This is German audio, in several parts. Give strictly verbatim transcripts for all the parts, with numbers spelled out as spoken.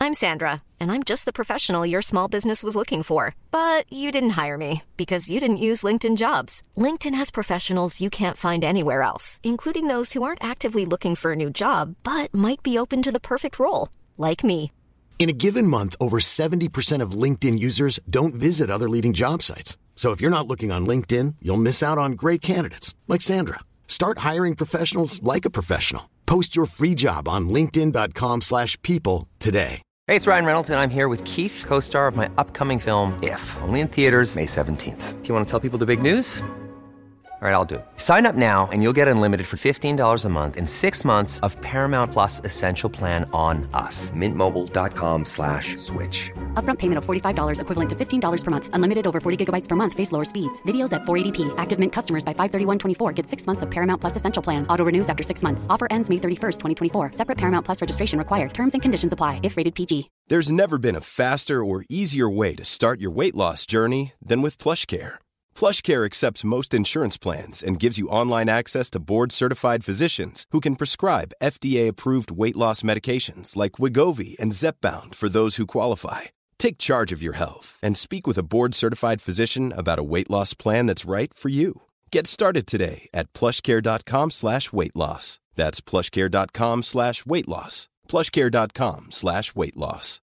I'm Sandra, and I'm just the professional your small business was looking for. But you didn't hire me because you didn't use LinkedIn Jobs. LinkedIn has professionals you can't find anywhere else, including those who aren't actively looking for a new job, but might be open to the perfect role, like me. In a given month, over seventy percent of LinkedIn users don't visit other leading job sites. So if you're not looking on LinkedIn, you'll miss out on great candidates like Sandra. Start hiring professionals like a professional. Post your free job on linkedin dot com slash people today. Hey, it's Ryan Reynolds, and I'm here with Keith, co-star of my upcoming film, If, only in theaters May seventeenth. Do you want to tell people the big news? All right, I'll do it. Sign up now and you'll get unlimited for fifteen dollars a month and six months of Paramount Plus Essential Plan on us. Mint Mobile dot com slash switch. Upfront payment of forty-five dollars equivalent to fifteen dollars per month. Unlimited over forty gigabytes per month. Face lower speeds. Videos at four eighty p. Active Mint customers by five thirty-one twenty-four get six months of Paramount Plus Essential Plan. Auto renews after six months. Offer ends May thirty-first, twenty twenty-four. Separate Paramount Plus registration required. Terms and conditions apply if rated P G. There's never been a faster or easier way to start your weight loss journey than with PlushCare. PlushCare accepts most insurance plans and gives you online access to board-certified physicians who can prescribe F D A-approved weight loss medications like Wegovy and Zepbound for those who qualify. Take charge of your health and speak with a board-certified physician about a weight loss plan that's right for you. Get started today at plushcare.com slash weight loss. That's plushcare.com slash weight loss. plushcare.com slash weight loss.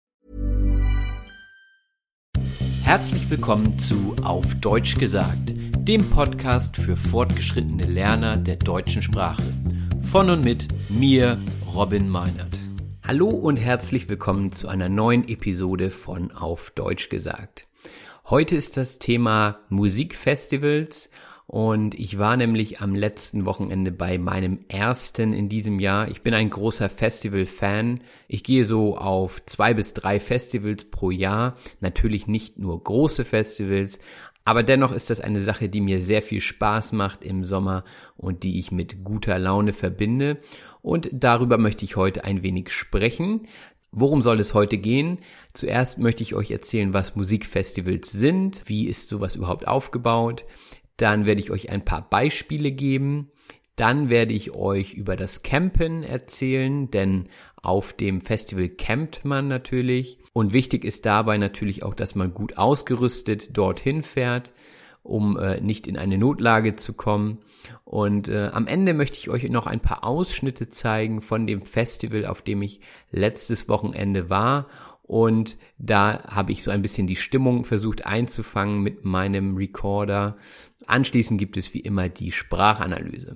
Herzlich willkommen zu Auf Deutsch gesagt, dem Podcast für fortgeschrittene Lerner der deutschen Sprache. Von und mit mir, Robin Meinert. Hallo und herzlich willkommen zu einer neuen Episode von Auf Deutsch gesagt. Heute ist das Thema Musikfestivals und ich war nämlich am letzten Wochenende bei meinem ersten in diesem Jahr. Ich bin ein großer Festival-Fan. Ich gehe so auf zwei bis drei Festivals pro Jahr. Natürlich nicht nur große Festivals, aber dennoch ist das eine Sache, die mir sehr viel Spaß macht im Sommer und die ich mit guter Laune verbinde. Und darüber möchte ich heute ein wenig sprechen. Worum soll es heute gehen? Zuerst möchte ich euch erzählen, was Musikfestivals sind. Wie ist sowas überhaupt aufgebaut? Dann werde ich euch ein paar Beispiele geben. Dann werde ich euch über das Campen erzählen, denn auf dem Festival campt man natürlich. Und wichtig ist dabei natürlich auch, dass man gut ausgerüstet dorthin fährt, um äh, nicht in eine Notlage zu kommen. Und äh, am Ende möchte ich euch noch ein paar Ausschnitte zeigen von dem Festival, auf dem ich letztes Wochenende war. Und da habe ich so ein bisschen die Stimmung versucht einzufangen mit meinem Recorder. Anschließend gibt es wie immer die Sprachanalyse.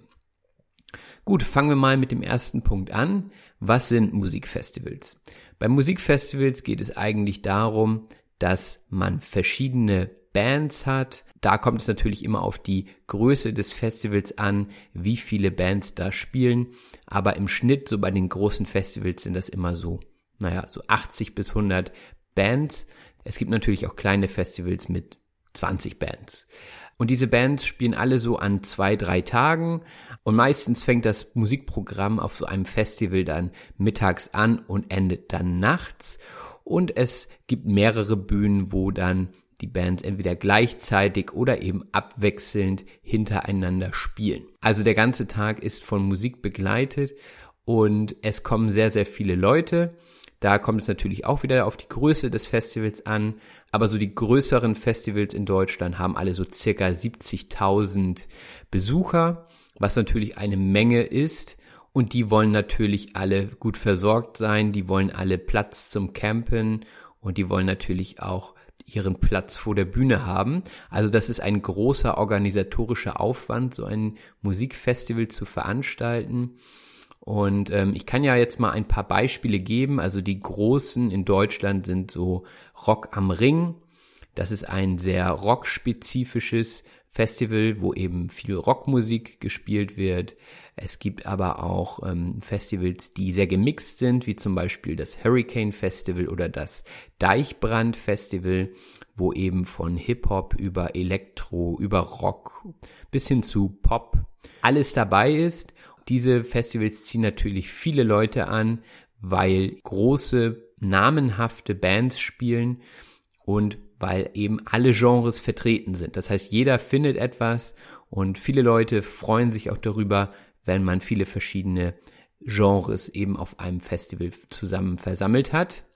Gut, fangen wir mal mit dem ersten Punkt an. Was sind Musikfestivals? Bei Musikfestivals geht es eigentlich darum, dass man verschiedene Bands hat. Da kommt es natürlich immer auf die Größe des Festivals an, wie viele Bands da spielen. Aber im Schnitt, so bei den großen Festivals, sind das immer so, naja, so achtzig bis hundert Bands. Es gibt natürlich auch kleine Festivals mit zwanzig Bands. Und diese Bands spielen alle so an zwei, drei Tagen. Und meistens fängt das Musikprogramm auf so einem Festival dann mittags an und endet dann nachts. Und es gibt mehrere Bühnen, wo dann die Bands entweder gleichzeitig oder eben abwechselnd hintereinander spielen. Also der ganze Tag ist von Musik begleitet und es kommen sehr, sehr viele Leute. Da kommt es natürlich auch wieder auf die Größe des Festivals an, aber so die größeren Festivals in Deutschland haben alle so circa siebzigtausend Besucher, was natürlich eine Menge ist und die wollen natürlich alle gut versorgt sein, die wollen alle Platz zum Campen und die wollen natürlich auch ihren Platz vor der Bühne haben. Also das ist ein großer organisatorischer Aufwand, so ein Musikfestival zu veranstalten. Und ähm, ich kann ja jetzt mal ein paar Beispiele geben. Also die großen in Deutschland sind so Rock am Ring. Das ist ein sehr rockspezifisches Festival, wo eben viel Rockmusik gespielt wird. Es gibt aber auch ähm, Festivals, die sehr gemixt sind, wie zum Beispiel das Hurricane Festival oder das Deichbrand Festival, wo eben von Hip-Hop über Elektro, über Rock bis hin zu Pop alles dabei ist. Diese Festivals ziehen natürlich viele Leute an, weil große, namenhafte Bands spielen und weil eben alle Genres vertreten sind. Das heißt, jeder findet etwas und viele Leute freuen sich auch darüber, wenn man viele verschiedene Genres eben auf einem Festival zusammen versammelt hat.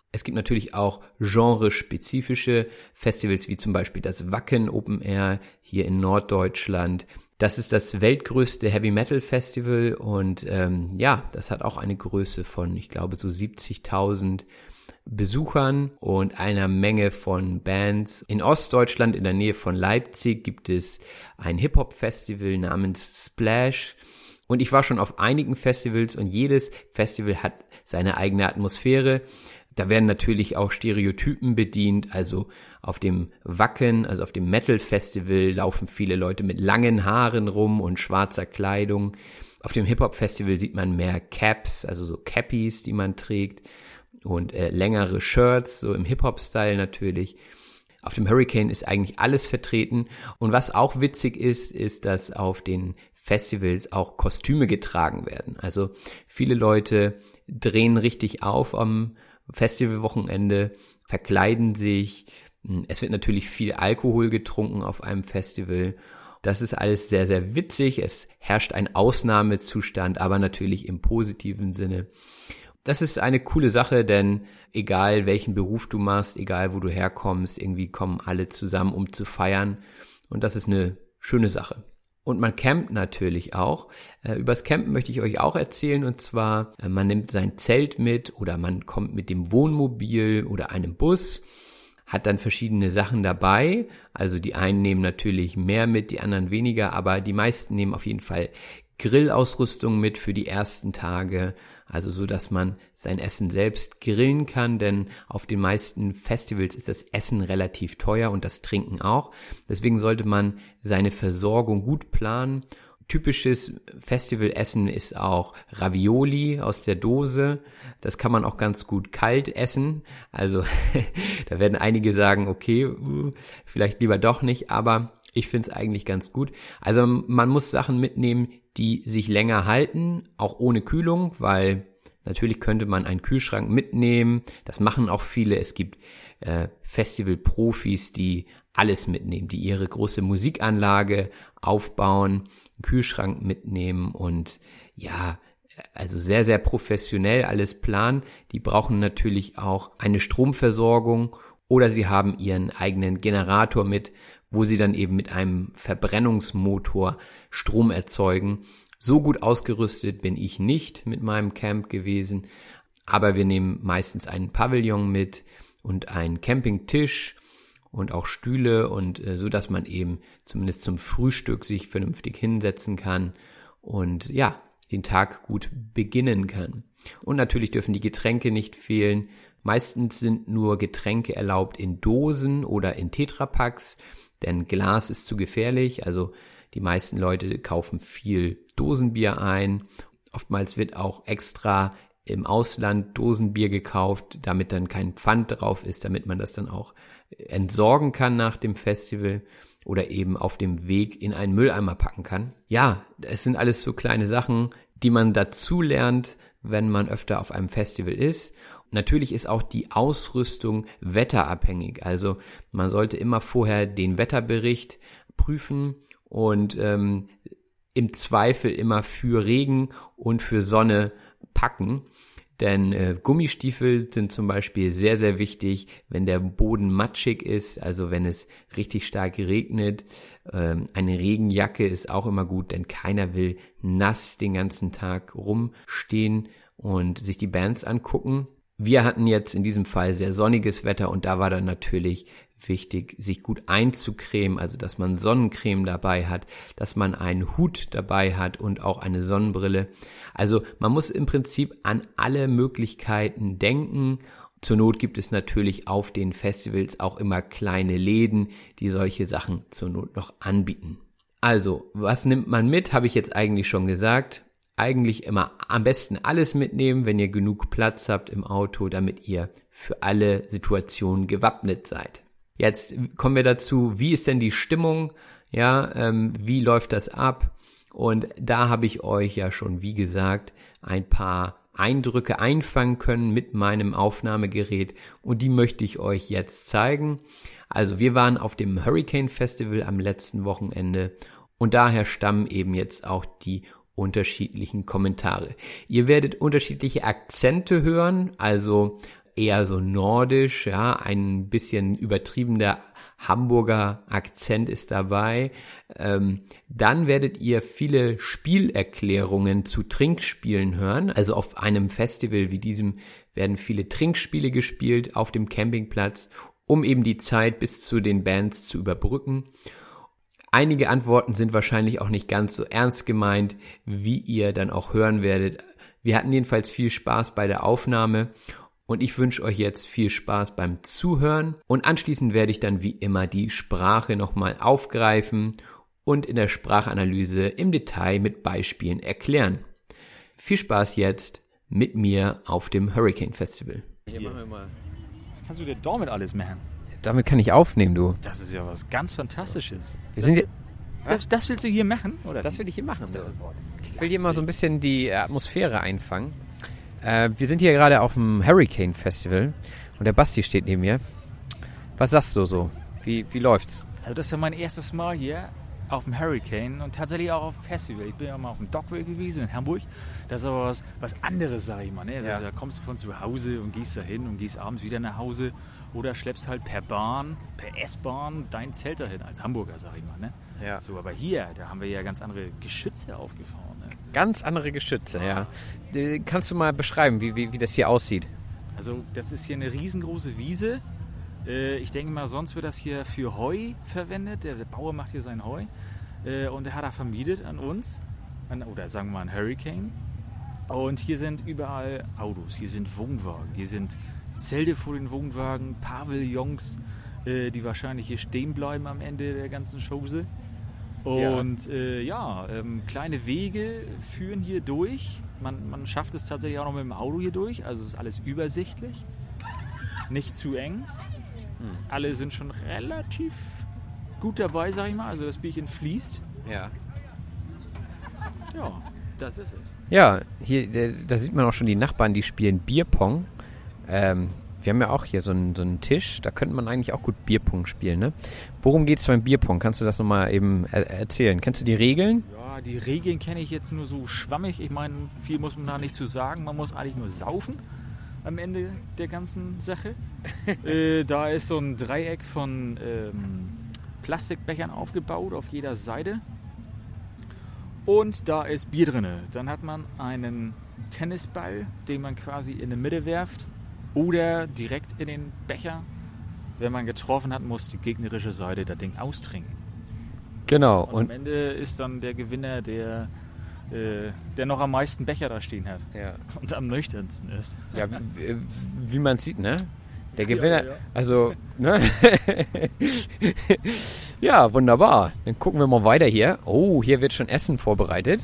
Es gibt natürlich auch genrespezifische Festivals, wie zum Beispiel das Wacken Open Air hier in Norddeutschland. Das ist das weltgrößte Heavy Metal Festival und ähm, ja, das hat auch eine Größe von, ich glaube, so siebzigtausend Besuchern und einer Menge von Bands. In Ostdeutschland, in der Nähe von Leipzig, gibt es ein Hip-Hop-Festival namens Splash. Und ich war schon auf einigen Festivals und jedes Festival hat seine eigene Atmosphäre. Da werden natürlich auch Stereotypen bedient, also auf dem Wacken, also auf dem Metal-Festival laufen viele Leute mit langen Haaren rum und schwarzer Kleidung. Auf dem Hip-Hop-Festival sieht man mehr Caps, also so Cappies, die man trägt und äh, längere Shirts, so im Hip-Hop-Style natürlich. Auf dem Hurricane ist eigentlich alles vertreten und was auch witzig ist, ist, dass auf den Festivals auch Kostüme getragen werden. Also viele Leute drehen richtig auf am Festivalwochenende, verkleiden sich. Es wird natürlich viel Alkohol getrunken auf einem Festival. Das ist alles sehr, sehr witzig. Es herrscht ein Ausnahmezustand, aber natürlich im positiven Sinne. Das ist eine coole Sache, denn egal welchen Beruf du machst, egal wo du herkommst, irgendwie kommen alle zusammen, um zu feiern. Und das ist eine schöne Sache. Und man campt natürlich auch. Äh, übers Campen möchte ich euch auch erzählen. Und zwar, äh, man nimmt sein Zelt mit oder man kommt mit dem Wohnmobil oder einem Bus, hat dann verschiedene Sachen dabei. Also die einen nehmen natürlich mehr mit, die anderen weniger. Aber die meisten nehmen auf jeden Fall Grillausrüstung mit für die ersten Tage. Also so, dass man sein Essen selbst grillen kann, denn auf den meisten Festivals ist das Essen relativ teuer und das Trinken auch. Deswegen sollte man seine Versorgung gut planen. Typisches Festivalessen ist auch Ravioli aus der Dose. Das kann man auch ganz gut kalt essen. Also da werden einige sagen, okay, vielleicht lieber doch nicht, aber ich finde es eigentlich ganz gut. Also man muss Sachen mitnehmen, die sich länger halten, auch ohne Kühlung, weil natürlich könnte man einen Kühlschrank mitnehmen. Das machen auch viele. Es gibt äh, Festival-Profis, die alles mitnehmen, die ihre große Musikanlage aufbauen, einen Kühlschrank mitnehmen und ja, also sehr, sehr professionell alles planen. Die brauchen natürlich auch eine Stromversorgung oder sie haben ihren eigenen Generator mit, wo sie dann eben mit einem Verbrennungsmotor Strom erzeugen. So gut ausgerüstet bin ich nicht mit meinem Camp gewesen, aber wir nehmen meistens einen Pavillon mit und einen Campingtisch und auch Stühle und äh, so, dass man eben zumindest zum Frühstück sich vernünftig hinsetzen kann und ja, den Tag gut beginnen kann. Und natürlich dürfen die Getränke nicht fehlen. Meistens sind nur Getränke erlaubt in Dosen oder in Tetrapacks, denn Glas ist zu gefährlich, also die meisten Leute kaufen viel Dosenbier ein. Oftmals wird auch extra im Ausland Dosenbier gekauft, damit dann kein Pfand drauf ist, damit man das dann auch entsorgen kann nach dem Festival oder eben auf dem Weg in einen Mülleimer packen kann. Ja, es sind alles so kleine Sachen, die man dazu lernt, wenn man öfter auf einem Festival ist. Natürlich ist auch die Ausrüstung wetterabhängig. Also man sollte immer vorher den Wetterbericht prüfen und ähm, im Zweifel immer für Regen und für Sonne packen. Denn äh, Gummistiefel sind zum Beispiel sehr, sehr wichtig, wenn der Boden matschig ist, also wenn es richtig stark regnet. Ähm, eine Regenjacke ist auch immer gut, denn keiner will nass den ganzen Tag rumstehen und sich die Bands angucken. Wir hatten jetzt in diesem Fall sehr sonniges Wetter und da war dann natürlich wichtig, sich gut einzucremen, also dass man Sonnencreme dabei hat, dass man einen Hut dabei hat und auch eine Sonnenbrille. Also man muss im Prinzip an alle Möglichkeiten denken. Zur Not gibt es natürlich auf den Festivals auch immer kleine Läden, die solche Sachen zur Not noch anbieten. Also, was nimmt man mit, habe ich jetzt eigentlich schon gesagt. Eigentlich immer am besten alles mitnehmen, wenn ihr genug Platz habt im Auto, damit ihr für alle Situationen gewappnet seid. Jetzt kommen wir dazu, wie ist denn die Stimmung? Ja, ähm, wie läuft das ab? Und da habe ich euch ja schon, wie gesagt, ein paar Eindrücke einfangen können mit meinem Aufnahmegerät und die möchte ich euch jetzt zeigen. Also wir waren auf dem Hurricane Festival am letzten Wochenende und daher stammen eben jetzt auch die unterschiedlichen Kommentare. Ihr werdet unterschiedliche Akzente hören, also eher so nordisch, ja, ein bisschen übertriebener Hamburger Akzent ist dabei. Ähm, dann werdet ihr viele Spielerklärungen zu Trinkspielen hören. Also auf einem Festival wie diesem werden viele Trinkspiele gespielt auf dem Campingplatz, um eben die Zeit bis zu den Bands zu überbrücken. Einige Antworten sind wahrscheinlich auch nicht ganz so ernst gemeint, wie ihr dann auch hören werdet. Wir hatten jedenfalls viel Spaß bei der Aufnahme und ich wünsche euch jetzt viel Spaß beim Zuhören. Und anschließend werde ich dann wie immer die Sprache nochmal aufgreifen und in der Sprachanalyse im Detail mit Beispielen erklären. Viel Spaß jetzt mit mir auf dem Hurricane Festival. Hier machen wir mal. Was kannst du dir damit alles machen? Damit kann ich aufnehmen, du. Das ist ja was ganz Fantastisches. Wir das, sind hier, das, das willst du hier machen? Oder? Das will ich hier machen. Das ist ich will hier mal so ein bisschen die Atmosphäre einfangen. Äh, wir sind hier gerade auf dem Hurricane Festival und der Basti steht neben mir. Was sagst du so? Wie, wie läuft's? Also das ist ja mein erstes Mal hier auf dem Hurricane und tatsächlich auch auf dem Festival. Ich bin ja mal auf dem Dockville gewesen in Hamburg. Das ist aber was, was anderes, sag ich mal. Ne? Ja. Also, da kommst du von zu Hause und gehst da hin und gehst abends wieder nach Hause oder schleppst halt per Bahn, per S-Bahn dein Zelt dahin, als Hamburger, sag ich mal. Ne? Ja. So, aber hier, da haben wir ja ganz andere Geschütze aufgefahren. Ne? Ganz andere Geschütze, ja. ja. Kannst du mal beschreiben, wie, wie, wie das hier aussieht? Also das ist hier eine riesengroße Wiese. Äh, ich denke mal, sonst wird das hier für Heu verwendet. Der, der Bauer macht hier sein Heu. Äh, und der hat er vermietet an uns. An, oder sagen wir mal ein Hurricane. Und hier sind überall Autos. Hier sind Wohnwagen. Hier sind Zelte vor den Wohnwagen. Pavillons, äh, die wahrscheinlich hier stehen bleiben am Ende der ganzen Chose. Und ja, äh, ja ähm, kleine Wege führen hier durch. Man, man schafft es tatsächlich auch noch mit dem Auto hier durch. Also es ist alles übersichtlich. Nicht zu eng. Hm. Alle sind schon relativ gut dabei, sag ich mal. Also das Bierchen fließt. Ja. Ja, das ist es. Ja, hier, da sieht man auch schon die Nachbarn, die spielen Bierpong. Ähm, wir haben ja auch hier so einen, so einen Tisch, da könnte man eigentlich auch gut Bierpong spielen, ne? Worum geht es beim Bierpong? Kannst du das nochmal eben er- erzählen? Kennst du die Regeln? Ja, die Regeln kenne ich jetzt nur so schwammig. Ich meine, viel muss man da nicht zu sagen. Man muss eigentlich nur saufen am Ende der ganzen Sache. äh, da ist so ein Dreieck von ähm, Plastikbechern aufgebaut auf jeder Seite. Und da ist Bier drin. Dann hat man einen Tennisball, den man quasi in die Mitte werft. Oder direkt in den Becher. Wenn man getroffen hat, muss die gegnerische Seite das Ding austrinken. Genau. Und, und am Ende ist dann der Gewinner, der, äh, der noch am meisten Becher da stehen hat. Ja. Und am nüchternsten ist. Ja, wie, wie man sieht, ne? Der Gewinner, ja, ja. also, ne? Ja, wunderbar. Dann gucken wir mal weiter hier. Oh, hier wird schon Essen vorbereitet.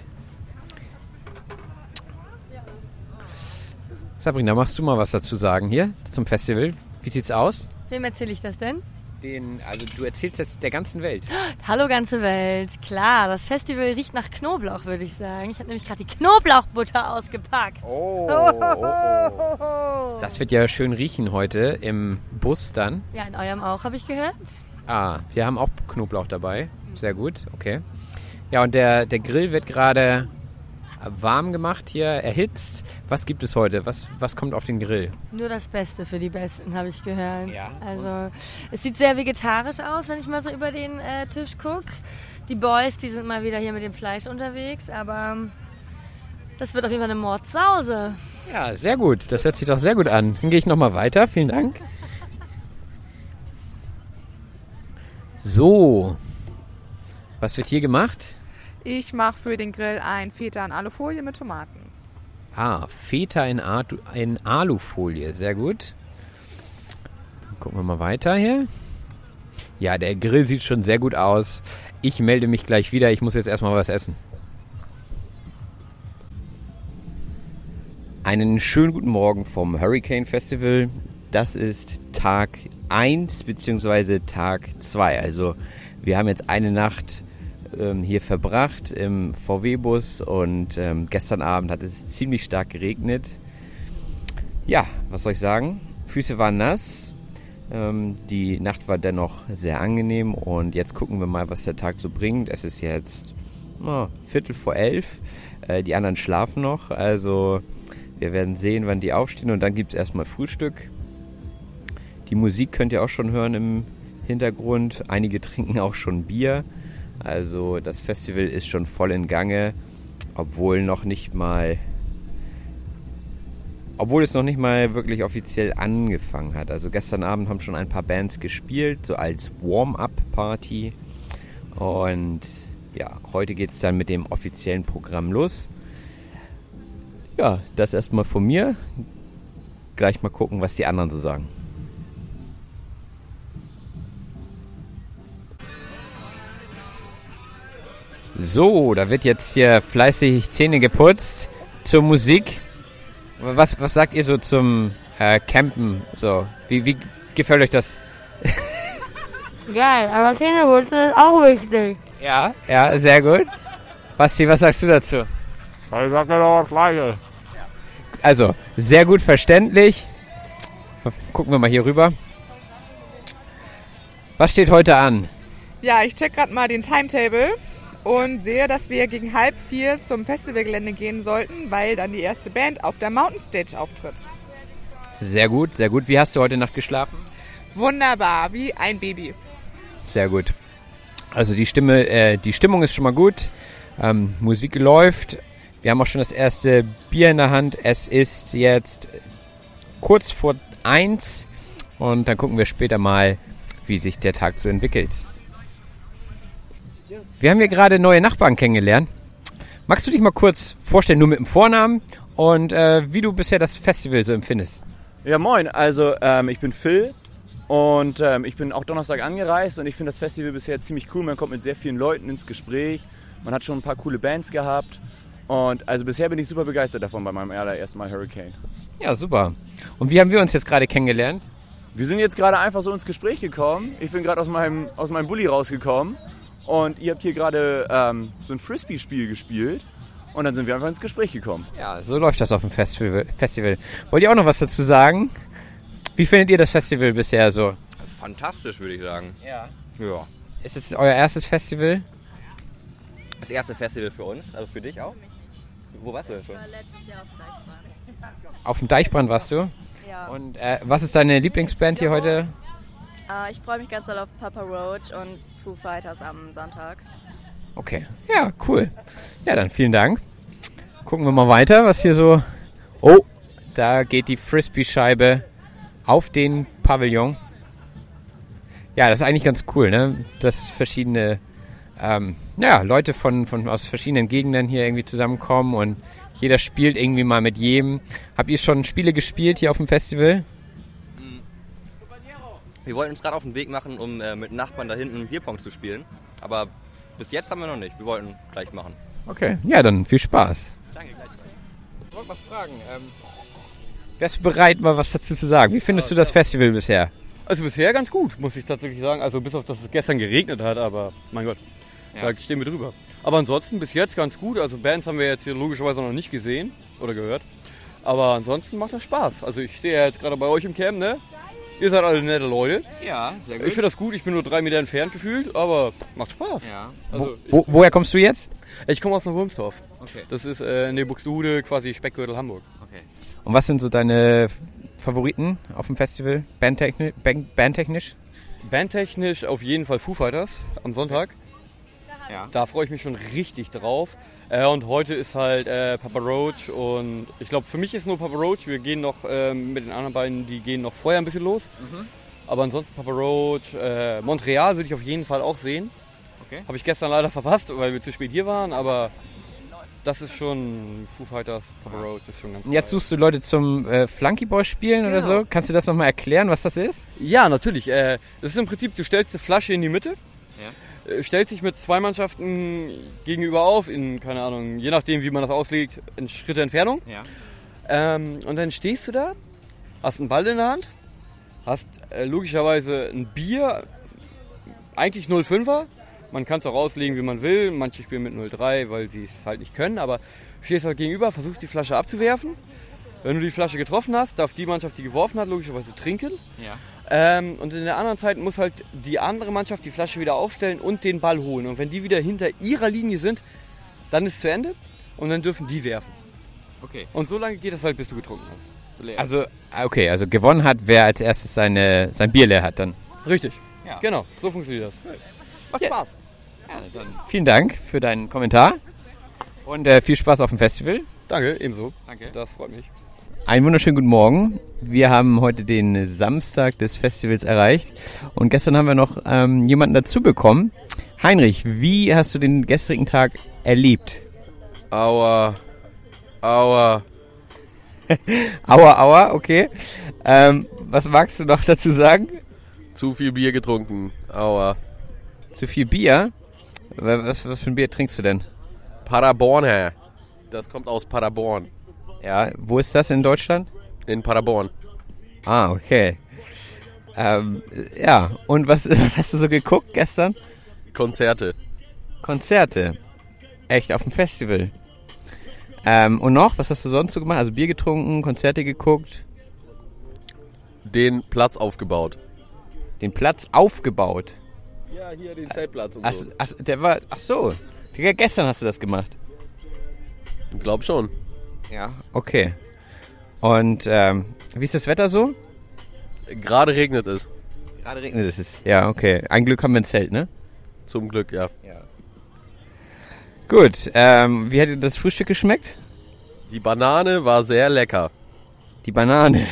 Sabrina, magst du mal was dazu sagen hier zum Festival? Wie sieht's aus? Wem erzähle ich das denn? Den, also du erzählst jetzt der ganzen Welt. Hallo ganze Welt. Klar, das Festival riecht nach Knoblauch, würde ich sagen. Ich habe nämlich gerade die Knoblauchbutter ausgepackt. Oh, oh, oh. Das wird ja schön riechen heute im Bus dann. Ja, in eurem auch, habe ich gehört. Ah, wir haben auch Knoblauch dabei. Sehr gut, okay. Ja, und der, der Grill wird gerade warm gemacht hier, erhitzt. Was gibt es heute? Was, was kommt auf den Grill? Nur das Beste für die Besten, habe ich gehört. Ja. Also es sieht sehr vegetarisch aus, wenn ich mal so über den äh, Tisch gucke. Die Boys, die sind mal wieder hier mit dem Fleisch unterwegs, aber das wird auf jeden Fall eine Mordsause. Ja, sehr gut. Das hört sich doch sehr gut an. Dann gehe ich nochmal weiter. Vielen Dank. So. Was wird hier gemacht? Ich mache für den Grill ein Feta in Alufolie mit Tomaten. Ah, Feta in, Atu- in Alufolie. Sehr gut. Dann gucken wir mal weiter hier. Ja, der Grill sieht schon sehr gut aus. Ich melde mich gleich wieder. Ich muss jetzt erstmal was essen. Einen schönen guten Morgen vom Hurricane Festival. Das ist Tag eins bzw. Tag zwei. Also wir haben jetzt eine Nacht ähm, hier verbracht im V W-Bus und ähm, gestern Abend hat es ziemlich stark geregnet. Ja, was soll ich sagen? Füße waren nass. Ähm, die Nacht war dennoch sehr angenehm und jetzt gucken wir mal, was der Tag so bringt. Es ist jetzt oh, Viertel vor elf. Äh, die anderen schlafen noch, also wir werden sehen, wann die aufstehen und dann gibt es erstmal Frühstück. Die Musik könnt ihr auch schon hören im Hintergrund. Einige trinken auch schon Bier. Also das Festival ist schon voll in Gange, obwohl noch nicht mal, obwohl es noch nicht mal wirklich offiziell angefangen hat. Also gestern Abend haben schon ein paar Bands gespielt, so als Warm-up-Party. Und ja, heute geht es dann mit dem offiziellen Programm los. Ja, das erstmal von mir. Gleich mal gucken, was die anderen so sagen. So, da wird jetzt hier fleißig Zähne geputzt zur Musik. Was, was sagt ihr so zum äh, Campen? So, wie, wie gefällt euch das? Geil, aber Zähneputzen ist auch wichtig. Ja, ja, sehr gut. Basti, was sagst du dazu? Ich sag ja doch das Gleiche. Also, sehr gut verständlich. Gucken wir mal hier rüber. Was steht heute an? Ja, ich check gerade mal den Timetable und sehe, dass wir gegen halb vier zum Festivalgelände gehen sollten, weil dann die erste Band auf der Mountain Stage auftritt. Sehr gut, sehr gut. Wie hast du heute Nacht geschlafen? Wunderbar, wie ein Baby. Sehr gut. Also die Stimme, äh, die Stimmung ist schon mal gut. Ähm, Musik läuft. Wir haben auch schon das erste Bier in der Hand. Es ist jetzt kurz vor eins und dann gucken wir später mal, wie sich der Tag so entwickelt. Wir haben hier gerade neue Nachbarn kennengelernt. Magst du dich mal kurz vorstellen, nur mit dem Vornamen und äh, wie du bisher das Festival so empfindest? Ja, moin. Also ähm, ich bin Phil und ähm, ich bin auch Donnerstag angereist und ich finde das Festival bisher ziemlich cool. Man kommt mit sehr vielen Leuten ins Gespräch. Man hat schon ein paar coole Bands gehabt und also bisher bin ich super begeistert davon bei meinem allerersten Mal Hurricane. Ja, super. Und wie haben wir uns jetzt gerade kennengelernt? Wir sind jetzt gerade einfach so ins Gespräch gekommen. Ich bin gerade aus meinem, aus meinem Bulli rausgekommen. Und ihr habt hier gerade ähm, so ein Frisbee-Spiel gespielt und dann sind wir einfach ins Gespräch gekommen. Ja, so läuft das auf dem Festival. Festival. Wollt ihr auch noch was dazu sagen? Wie findet ihr das Festival bisher so? Fantastisch, würde ich sagen. Ja. Ja. Ist es euer erstes Festival? Das erste Festival für uns, also für dich auch? Wo warst du denn schon? Ich war letztes Jahr auf dem Deichbrand. Auf dem Deichbrand warst du? Ja. Und äh, was ist deine Lieblingsband hier heute? Uh, ich freue mich ganz doll auf Papa Roach und Foo Fighters am Sonntag. Okay, ja, cool. Ja, dann vielen Dank. Gucken wir mal weiter, was hier so... Oh, da geht die Frisbee-Scheibe auf den Pavillon. Ja, das ist eigentlich ganz cool, ne? Dass verschiedene ähm, ja, Leute von, von, aus verschiedenen Gegenden hier irgendwie zusammenkommen und jeder spielt irgendwie mal mit jedem. Habt ihr schon Spiele gespielt hier auf dem Festival? Wir wollten uns gerade auf den Weg machen, um äh, mit Nachbarn da hinten Bierpong zu spielen. Aber bis jetzt haben wir noch nicht. Wir wollten gleich machen. Okay, ja, dann viel Spaß. Danke, gleich. Ich wollte mal fragen, ähm, wärst du bereit, mal was dazu zu sagen? Wie findest du das Festival bisher? Also bisher ganz gut, muss ich tatsächlich sagen. Also bis auf, dass es gestern geregnet hat, aber mein Gott, ja. Da stehen wir drüber. Aber ansonsten bis jetzt ganz gut. Also Bands haben wir jetzt hier logischerweise noch nicht gesehen oder gehört. Aber ansonsten macht das Spaß. Also ich stehe ja jetzt gerade bei euch im Camp, ne? Ihr seid alle nette Leute. Ja, sehr gut. Ich finde das gut, ich bin nur drei Meter entfernt gefühlt, aber macht Spaß. Ja. Also, wo, wo, woher kommst du jetzt? Ich komme aus Neuwurmsdorf. Okay. Das ist äh, in der Buxtehude, quasi Speckgürtel Hamburg. Okay. Und was sind so deine Favoriten auf dem Festival, bandtechnisch? Band, bandtechnisch? Bandtechnisch auf jeden Fall Foo Fighters am Sonntag. Ja. Da freue ich mich schon richtig drauf. Äh, und heute ist halt äh, Papa Roach und ich glaube, für mich ist nur Papa Roach. Wir gehen noch äh, mit den anderen beiden, die gehen noch vorher ein bisschen los. Mhm. Aber ansonsten Papa Roach, äh, Montreal würde ich auf jeden Fall auch sehen. Okay. Habe ich gestern leider verpasst, weil wir zu spät hier waren, aber das ist schon Foo Fighters, Papa Roach ist schon ganz Und jetzt geil. suchst du Leute zum äh, Flunkyball spielen Genau. oder so. Kannst du das nochmal erklären, was das ist? Ja, natürlich. Äh, das ist im Prinzip, du stellst eine Flasche in die Mitte. Ja. Stellt sich mit zwei Mannschaften gegenüber auf, in, keine Ahnung, je nachdem wie man das auslegt, in Schritte Entfernung. Ja. Ähm, und dann stehst du da, hast einen Ball in der Hand, hast äh, logischerweise ein Bier, eigentlich null Komma fünfer. Man kann es auch auslegen, wie man will. Manche spielen mit null Komma drei, weil sie es halt nicht können. Aber stehst halt gegenüber, versuchst die Flasche abzuwerfen. Wenn du die Flasche getroffen hast, darf die Mannschaft, die geworfen hat, logischerweise trinken. Ja. Ähm, und in der anderen Zeit muss halt die andere Mannschaft die Flasche wieder aufstellen und den Ball holen. Und wenn die wieder hinter ihrer Linie sind, dann ist es zu Ende und dann dürfen die werfen. Okay. Und so lange geht das halt, bis du getrunken hast. leer. Also, okay, also gewonnen hat, wer als erstes seine, sein Bier leer hat dann. Richtig, Ja. genau, so funktioniert das. Macht Ja. Spaß. Ja, dann vielen Dank für deinen Kommentar und äh, viel Spaß auf dem Festival. Danke, ebenso. Danke. Das freut mich. Einen wunderschönen guten Morgen. Wir haben heute den Samstag des Festivals erreicht und gestern haben wir noch ähm, jemanden dazu bekommen. Heinrich, wie hast du den gestrigen Tag erlebt? Aua, aua. Aua, aua, okay. Ähm, was magst du noch dazu sagen? Zu viel Bier getrunken, aua. Zu viel Bier? Was, was für ein Bier trinkst du denn? Paderborn, Herr. Das kommt aus Paderborn. Ja, wo ist das in Deutschland? In Paderborn. Ah, okay. Ähm, ja, und was, was hast du so geguckt gestern? Konzerte. Konzerte. Echt, auf dem Festival. Ähm, und noch, was hast du sonst so gemacht? Also Bier getrunken, Konzerte geguckt? Den Platz aufgebaut. Den Platz aufgebaut? Ja, hier den Zeltplatz und Ach, so. ach, der war, ach so, Digga, gestern hast du das gemacht. Ich glaub schon. Ja, okay. Und ähm, wie ist das Wetter so? Gerade regnet es. Gerade regnet es. Ja, okay. Ein Glück haben wir ein Zelt, ne? Zum Glück, ja. Ja. Gut, ähm, wie hat dir das Frühstück geschmeckt? Die Banane war sehr lecker. Die Banane.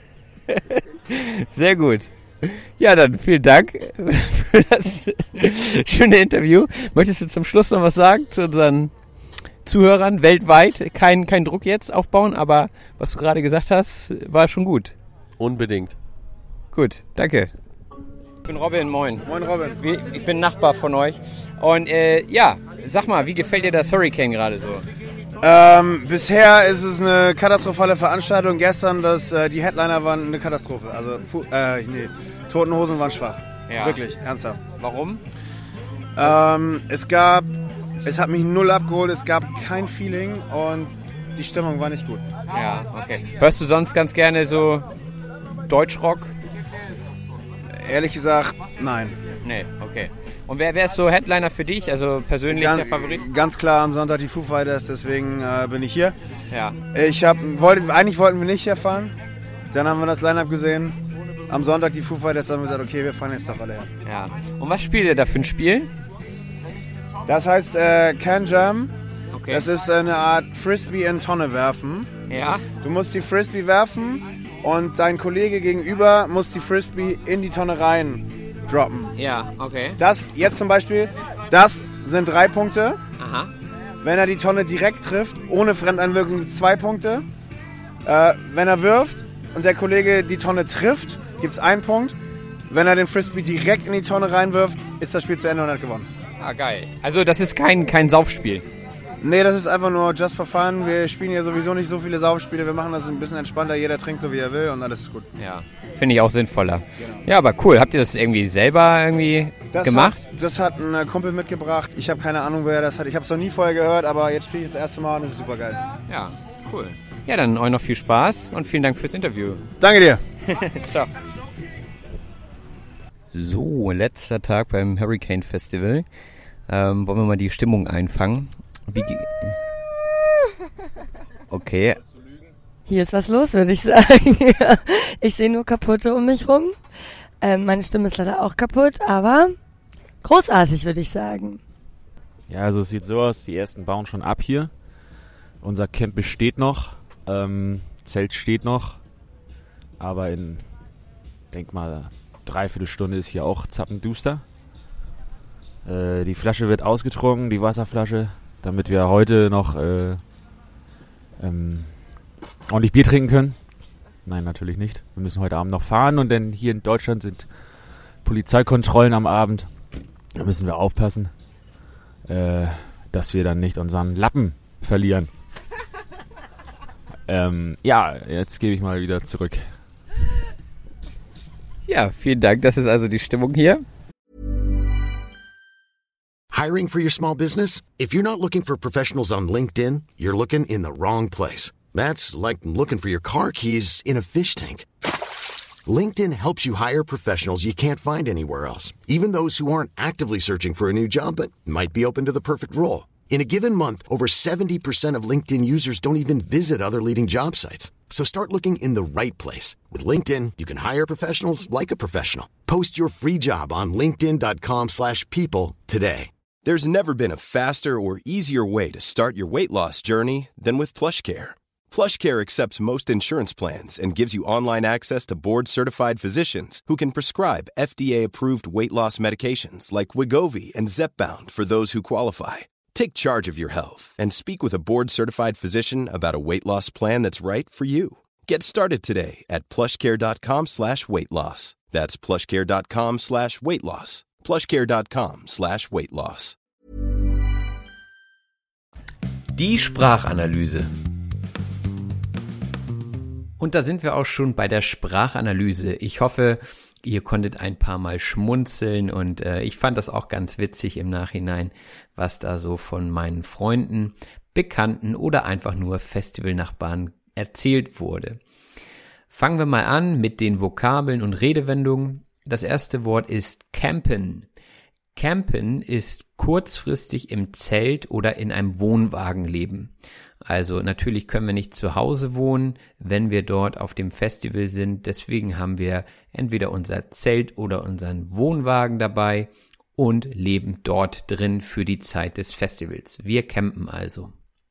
Sehr gut. Ja, dann vielen Dank für das schöne Interview. Möchtest du zum Schluss noch was sagen zu unseren Zuhörern weltweit? Kein, kein Druck jetzt aufbauen, aber was du gerade gesagt hast, war schon gut. Unbedingt. Gut, danke. Ich bin Robin, moin. Moin Robin. Ich bin Nachbar von euch. Und äh, ja, sag mal, wie gefällt dir das Hurricane gerade so? Ähm, bisher ist es eine katastrophale Veranstaltung. Gestern, das, äh, die Headliner waren eine Katastrophe. Also, fu- äh, nee, Toten Hosen waren schwach. Ja. Wirklich, ernsthaft. Warum? Ähm, es gab, es hat mich null abgeholt, es gab kein Feeling und die Stimmung war nicht gut. Ja, okay. Hörst du sonst ganz gerne so Deutschrock? Ehrlich gesagt, nein. Nee, okay. Und wer, wer ist so Headliner für dich, also persönlich Ganz, der Favorit? ganz klar am Sonntag die Foo Fighters, deswegen äh, bin ich hier. Ja. Ich hab, wollte, eigentlich wollten wir nicht hier fahren, dann haben wir das Line-Up gesehen. Am Sonntag die Foo Fighters, haben wir gesagt, okay, wir fahren jetzt doch alle her. Ja. Und was spielt ihr da für ein Spiel? Das heißt äh, Can Jam. Okay. Das ist eine Art Frisbee in Tonne werfen. Ja. Du musst die Frisbee werfen und dein Kollege gegenüber muss die Frisbee in die Tonne rein droppen. Ja, okay. Das jetzt zum Beispiel, das sind drei Punkte. Aha. Wenn er die Tonne direkt trifft, ohne Fremdeinwirkung, gibt es zwei Punkte. Äh, wenn er wirft und der Kollege die Tonne trifft, gibt es einen Punkt. Wenn er den Frisbee direkt in die Tonne reinwirft, ist das Spiel zu Ende und er hat gewonnen. Ah, geil. Also das ist kein, kein Saufspiel. Nee, das ist einfach nur just for fun. Wir spielen ja sowieso nicht so viele Saufspiele. Wir machen das ein bisschen entspannter. Jeder trinkt so, wie er will und alles ist gut. Ja, finde ich auch sinnvoller. Genau. Ja, aber cool. Habt ihr das irgendwie selber irgendwie das gemacht? Hat, das hat ein Kumpel mitgebracht. Ich habe keine Ahnung, wer das hat. Ich habe es noch nie vorher gehört, aber jetzt spiele ich das erste Mal und es ist super geil. Ja, cool. Ja, dann euch noch viel Spaß und vielen Dank fürs Interview. Danke dir. Ciao. So, letzter Tag beim Hurricane Festival. Ähm, wollen wir mal die Stimmung einfangen? Wie ge- okay. Hier ist was los, würde ich sagen. Ich sehe nur Kaputte um mich rum. Ähm, meine Stimme ist leider auch kaputt, aber großartig, würde ich sagen. Ja, also es sieht so aus, die ersten bauen schon ab hier. Unser Camp besteht noch, ähm, Zelt steht noch, aber in, denk mal, dreiviertel Stunde ist hier auch zappenduster. Äh, die Flasche wird ausgetrunken, die Wasserflasche, damit wir heute noch äh, ähm, ordentlich Bier trinken können. Nein, natürlich nicht. Wir müssen heute Abend noch fahren und denn hier in Deutschland sind Polizeikontrollen am Abend. Da müssen wir aufpassen, äh, dass wir dann nicht unseren Lappen verlieren. ähm, ja, jetzt gebe ich mal wieder zurück. Ja, vielen Dank. Das ist also die Stimmung hier. Hiring for your small business? If you're not looking for professionals on LinkedIn, you're looking in the wrong place. That's like looking for your car keys in a fish tank. LinkedIn helps you hire professionals you can't find anywhere else, even those who aren't actively searching for a new job but might be open to the perfect role. In a given month, over seventy percent of LinkedIn users don't even visit other leading job sites. So start looking in the right place. With LinkedIn, you can hire professionals like a professional. Post your free job on linkedin.com slash people today. There's never been a faster or easier way to start your weight loss journey than with PlushCare. PlushCare accepts most insurance plans and gives you online access to board-certified physicians who can prescribe F D A-approved weight loss medications like Wegovy and Zepbound for those who qualify. Take charge of your health and speak with a board-certified physician about a weight loss plan that's right for you. Get started today at plushcare.com slash weight loss. That's plushcare.com slash weight loss. plushcare.com slash weight loss. Die Sprachanalyse. Und da sind wir auch schon bei der Sprachanalyse. Ich hoffe, ihr konntet ein paar Mal schmunzeln und äh, ich fand das auch ganz witzig im Nachhinein, was da so von meinen Freunden, Bekannten oder einfach nur Festivalnachbarn erzählt wurde. Fangen wir mal an mit den Vokabeln und Redewendungen. Das erste Wort ist campen. Campen ist kurzfristig im Zelt oder in einem Wohnwagen leben. Also natürlich können wir nicht zu Hause wohnen, wenn wir dort auf dem Festival sind. Deswegen haben wir entweder unser Zelt oder unseren Wohnwagen dabei und leben dort drin für die Zeit des Festivals. Wir campen also.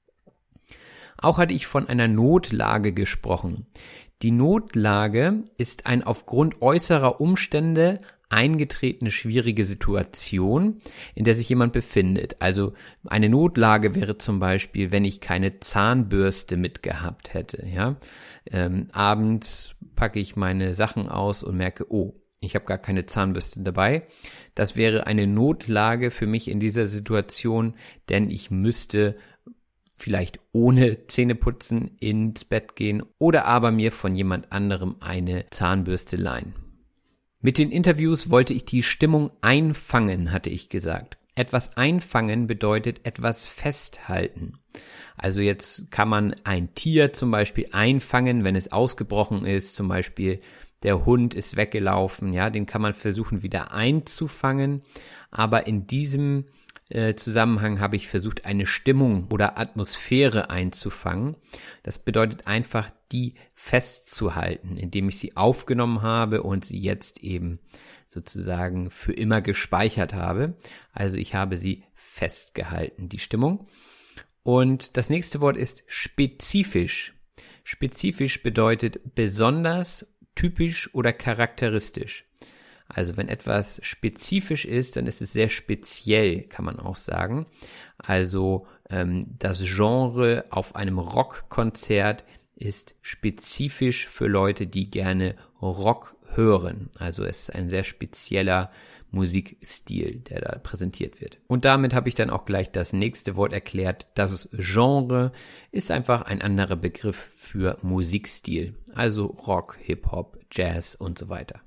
Auch hatte ich von einer Notlage gesprochen. Die Notlage ist ein aufgrund äußerer Umstände eingetretene schwierige Situation, in der sich jemand befindet. Also eine Notlage wäre zum Beispiel, wenn ich keine Zahnbürste mitgehabt hätte. Ja? Ähm, abends packe ich meine Sachen aus und merke, oh, ich habe gar keine Zahnbürste dabei. Das wäre eine Notlage für mich in dieser Situation, denn ich müsste vielleicht ohne Zähneputzen ins Bett gehen oder aber mir von jemand anderem eine Zahnbürste leihen. Mit den Interviews wollte ich die Stimmung einfangen, hatte ich gesagt. Etwas einfangen bedeutet etwas festhalten. Also jetzt kann man ein Tier zum Beispiel einfangen, wenn es ausgebrochen ist. Zum Beispiel der Hund ist weggelaufen, ja, den kann man versuchen wieder einzufangen. Aber in diesem äh, Zusammenhang habe ich versucht, eine Stimmung oder Atmosphäre einzufangen. Das bedeutet einfach, die festzuhalten, indem ich sie aufgenommen habe und sie jetzt eben sozusagen für immer gespeichert habe. Also ich habe sie festgehalten, die Stimmung. Und das nächste Wort ist spezifisch. Spezifisch bedeutet besonders, typisch oder charakteristisch. Also wenn etwas spezifisch ist, dann ist es sehr speziell, kann man auch sagen. Also ähm, das Genre auf einem Rockkonzert ist spezifisch für Leute, die gerne Rock hören. Also es ist ein sehr spezieller Musikstil, der da präsentiert wird. Und damit habe ich dann auch gleich das nächste Wort erklärt. Das Genre ist einfach ein anderer Begriff für Musikstil. Also Rock, Hip-Hop, Jazz und so weiter.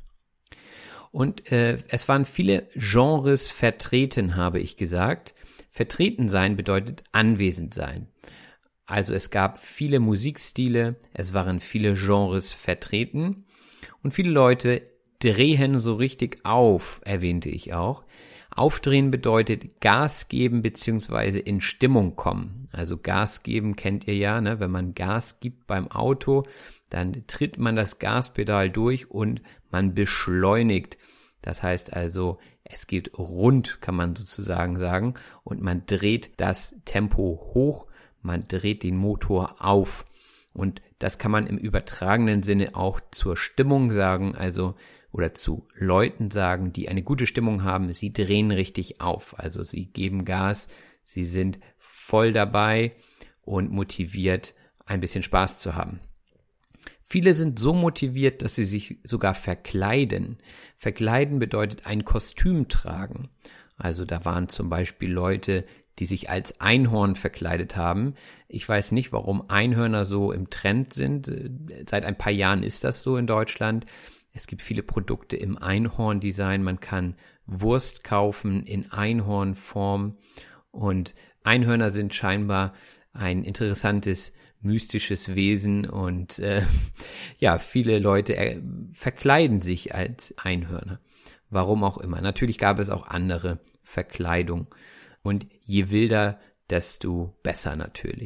Und äh, es waren viele Genres vertreten, habe ich gesagt. Vertreten sein bedeutet anwesend sein. Also es gab viele Musikstile, es waren viele Genres vertreten und viele Leute drehen so richtig auf, erwähnte ich auch. Aufdrehen bedeutet Gas geben bzw. in Stimmung kommen. Also Gas geben kennt ihr ja, ne? Wenn man Gas gibt beim Auto, dann tritt man das Gaspedal durch und man beschleunigt. Das heißt also, es geht rund, kann man sozusagen sagen, und man dreht das Tempo hoch, man dreht den Motor auf. Und das kann man im übertragenen Sinne auch zur Stimmung sagen, also oder zu Leuten sagen, die eine gute Stimmung haben, sie drehen richtig auf. Also sie geben Gas, sie sind voll dabei und motiviert, ein bisschen Spaß zu haben. Viele sind so motiviert, dass sie sich sogar verkleiden. Verkleiden bedeutet ein Kostüm tragen. Also da waren zum Beispiel Leute, die sich als Einhorn verkleidet haben. Ich weiß nicht, warum Einhörner so im Trend sind. Seit ein paar Jahren ist das so in Deutschland. Es gibt viele Produkte im Einhorn-Design. Man kann Wurst kaufen in Einhornform. Und Einhörner sind scheinbar ein interessantes mystisches Wesen und äh, ja, viele Leute äh, verkleiden sich als Einhörner. Warum auch immer. Natürlich gab es auch andere Verkleidung. Und je wilder, desto besser natürlich.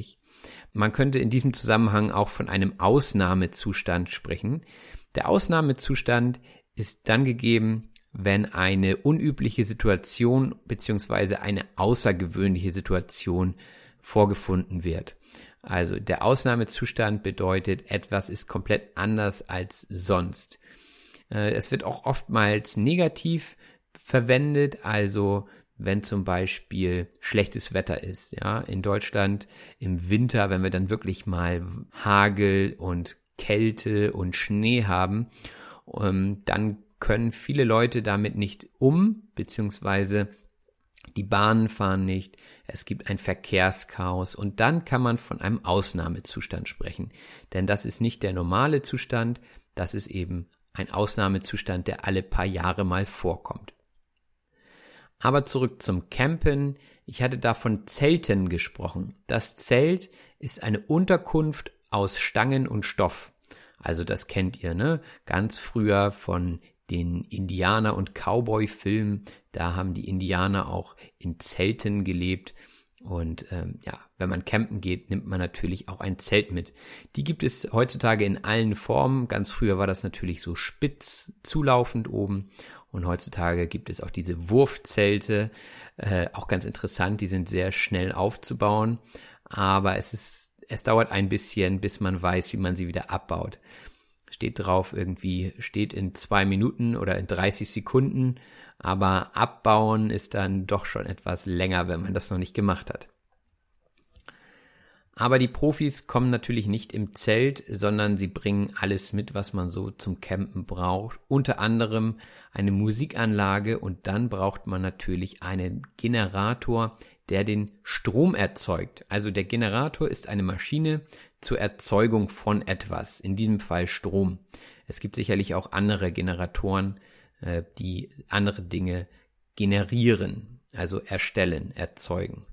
Man könnte in diesem Zusammenhang auch von einem Ausnahmezustand sprechen. Der Ausnahmezustand ist dann gegeben, wenn eine unübliche Situation bzw. eine außergewöhnliche Situation vorgefunden wird. Also der Ausnahmezustand bedeutet, etwas ist komplett anders als sonst. Es wird auch oftmals negativ verwendet, also wenn zum Beispiel schlechtes Wetter ist. Ja, in Deutschland im Winter, wenn wir dann wirklich mal Hagel und Kälte und Schnee haben, dann können viele Leute damit nicht um, beziehungsweise die Bahnen fahren nicht, es gibt ein Verkehrschaos und dann kann man von einem Ausnahmezustand sprechen. Denn das ist nicht der normale Zustand, das ist eben ein Ausnahmezustand, der alle paar Jahre mal vorkommt. Aber zurück zum Campen. Ich hatte da von Zelten gesprochen. Das Zelt ist eine Unterkunft aus Stangen und Stoff. Also das kennt ihr, ne? Ganz früher von den Indianer- und Cowboy-Filmen. Da haben die Indianer auch in Zelten gelebt. Und ähm, ja, wenn man campen geht, nimmt man natürlich auch ein Zelt mit. Die gibt es heutzutage in allen Formen. Ganz früher war das natürlich so spitz zulaufend oben. Und heutzutage gibt es auch diese Wurfzelte. Äh, auch ganz interessant, die sind sehr schnell aufzubauen. Aber es ist, es dauert ein bisschen, bis man weiß, wie man sie wieder abbaut. Steht drauf irgendwie, steht in zwei Minuten oder in dreißig Sekunden. Aber abbauen ist dann doch schon etwas länger, wenn man das noch nicht gemacht hat. Aber die Profis kommen natürlich nicht im Zelt, sondern sie bringen alles mit, was man so zum Campen braucht. Unter anderem eine Musikanlage und dann braucht man natürlich einen Generator, der den Strom erzeugt. Also der Generator ist eine Maschine zur Erzeugung von etwas, in diesem Fall Strom. Es gibt sicherlich auch andere Generatoren, die andere Dinge generieren, also erstellen, erzeugen.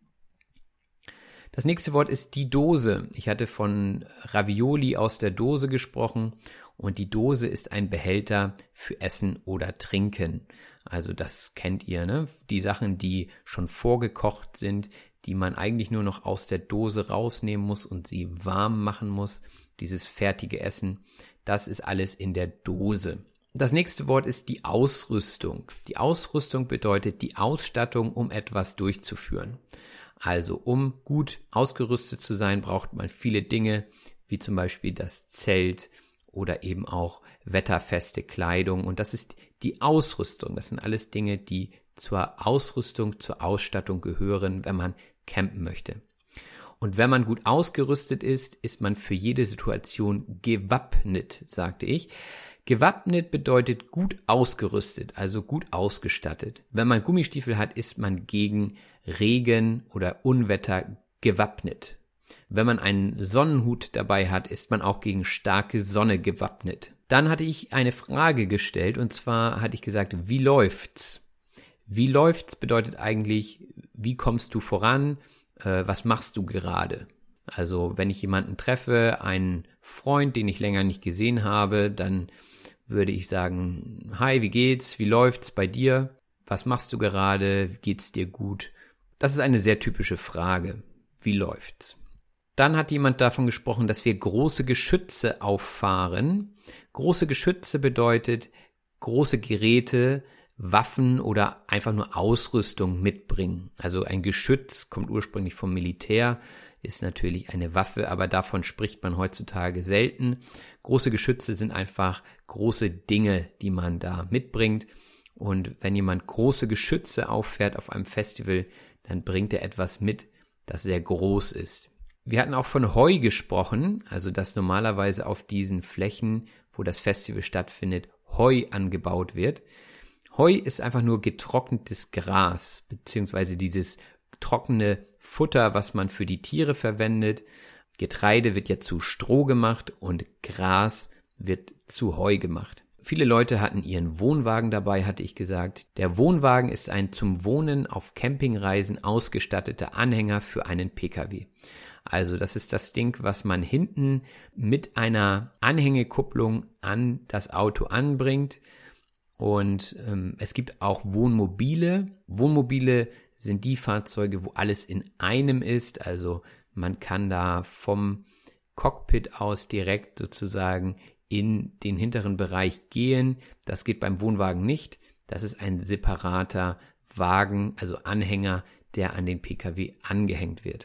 Das nächste Wort ist die Dose. Ich hatte von Ravioli aus der Dose gesprochen und die Dose ist ein Behälter für Essen oder Trinken. Also das kennt ihr, ne? Die Sachen, die schon vorgekocht sind, die man eigentlich nur noch aus der Dose rausnehmen muss und sie warm machen muss. Dieses fertige Essen, das ist alles in der Dose. Das nächste Wort ist die Ausrüstung. Die Ausrüstung bedeutet die Ausstattung, um etwas durchzuführen. Also um gut ausgerüstet zu sein, braucht man viele Dinge, wie zum Beispiel das Zelt oder eben auch wetterfeste Kleidung. Und das ist die Ausrüstung. Das sind alles Dinge, die zur Ausrüstung, zur Ausstattung gehören, wenn man campen möchte. Und wenn man gut ausgerüstet ist, ist man für jede Situation gewappnet, sagte ich. Gewappnet bedeutet gut ausgerüstet, also gut ausgestattet. Wenn man Gummistiefel hat, ist man gegen Regen oder Unwetter gewappnet. Wenn man einen Sonnenhut dabei hat, ist man auch gegen starke Sonne gewappnet. Dann hatte ich eine Frage gestellt und zwar hatte ich gesagt, wie läuft's? Wie läuft's bedeutet eigentlich, wie kommst du voran? Äh, was machst du gerade? Also wenn ich jemanden treffe, einen Freund, den ich länger nicht gesehen habe, dann würde ich sagen, hi, wie geht's? Wie läuft's bei dir? Was machst du gerade? Geht's dir gut? Das ist eine sehr typische Frage. Wie läuft's? Dann hat jemand davon gesprochen, dass wir große Geschütze auffahren. Große Geschütze bedeutet große Geräte, Waffen oder einfach nur Ausrüstung mitbringen. Also ein Geschütz kommt ursprünglich vom Militär, ist natürlich eine Waffe, aber davon spricht man heutzutage selten. Große Geschütze sind einfach große Dinge, die man da mitbringt. Und wenn jemand große Geschütze auffährt auf einem Festival, dann bringt er etwas mit, das sehr groß ist. Wir hatten auch von Heu gesprochen, also dass normalerweise auf diesen Flächen, wo das Festival stattfindet, Heu angebaut wird. Heu ist einfach nur getrocknetes Gras, beziehungsweise dieses trockene Futter, was man für die Tiere verwendet. Getreide wird ja zu Stroh gemacht und Gras wird zu Heu gemacht. Viele Leute hatten ihren Wohnwagen dabei, hatte ich gesagt. Der Wohnwagen ist ein zum Wohnen auf Campingreisen ausgestatteter Anhänger für einen Pkw. Also das ist das Ding, was man hinten mit einer Anhängekupplung an das Auto anbringt. Und ähm, es gibt auch Wohnmobile. Wohnmobile sind die Fahrzeuge, wo alles in einem ist. Also Man kann da vom Cockpit aus direkt sozusagen in den hinteren Bereich gehen. Das geht beim Wohnwagen nicht. Das ist ein separater Wagen, also Anhänger, der an den P K W angehängt wird.